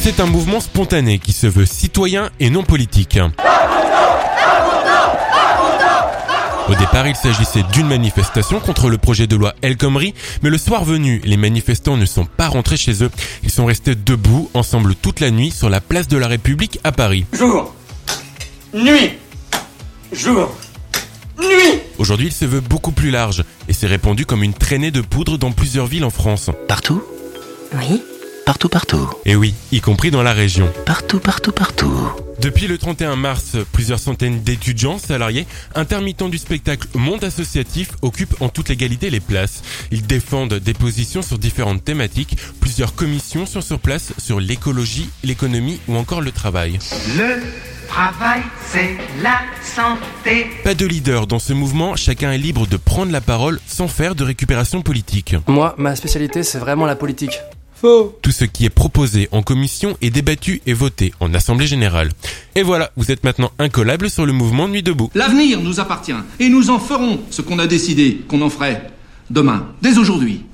C'est un mouvement spontané qui se veut citoyen et non politique. Au départ, il s'agissait d'une manifestation contre le projet de loi El Khomri, mais le soir venu, les manifestants ne sont pas rentrés chez eux. Ils sont restés debout, ensemble toute la nuit, sur la place de la République à Paris. Jour, nuit, jour, nuit. Aujourd'hui, il se veut beaucoup plus large, et s'est répandu comme une traînée de poudre dans plusieurs villes en France. Partout ? Oui. Partout. Et oui, y compris dans la région. Partout. Depuis le 31 mars, plusieurs centaines d'étudiants, salariés, intermittents du spectacle, monde associatif occupent en toute légalité les places. Ils défendent des positions sur différentes thématiques. Plusieurs commissions sont sur place sur l'écologie, l'économie ou encore le travail. Le travail, c'est la santé. Pas de leader dans ce mouvement, chacun est libre de prendre la parole sans faire de récupération politique. Moi, ma spécialité, c'est vraiment la politique. Tout ce qui est proposé en commission est débattu et voté en assemblée générale. Et voilà, vous êtes maintenant incollable sur le mouvement Nuit debout. L'avenir nous appartient et nous en ferons ce qu'on a décidé qu'on en ferait demain, dès aujourd'hui.